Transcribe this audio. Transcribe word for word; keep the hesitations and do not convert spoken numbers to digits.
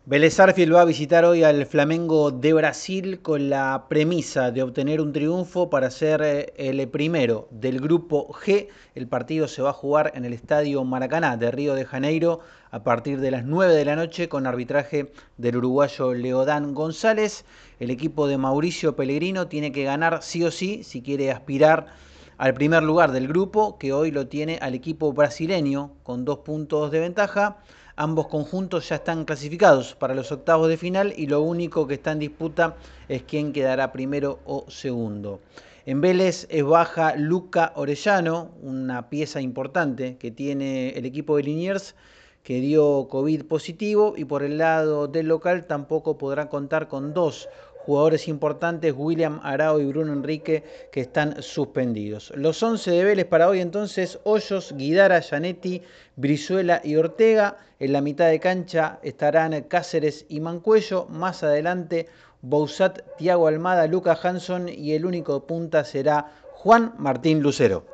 Vélez Sarsfield va a visitar hoy al Flamengo de Brasil con la premisa de obtener un triunfo para ser eh, el primero del grupo G. El partido se va a jugar en el Estadio Maracaná de Río de Janeiro a partir de las nueve de la noche con arbitraje del uruguayo Leodán González. El equipo de Mauricio Pellegrino tiene que ganar sí o sí si quiere aspirar al primer lugar del grupo, que hoy lo tiene al equipo brasileño con dos puntos de ventaja. Ambos conjuntos ya están clasificados para los octavos de final y lo único que está en disputa es quién quedará primero o segundo. En Vélez es baja Luca Orellano, una pieza importante que tiene el equipo de Liniers, que dio COVID positivo, y por el lado del local tampoco podrá contar con dos jugadores importantes, William Arao y Bruno Enrique, que están suspendidos. Los once de Vélez para hoy entonces: Hoyos, Guidara, Gianetti, Brizuela y Ortega. En la mitad de cancha estarán Cáceres y Mancuello. Más adelante Bouzat, Thiago Almada, Luca Hanson, y el único punta será Juan Martín Lucero.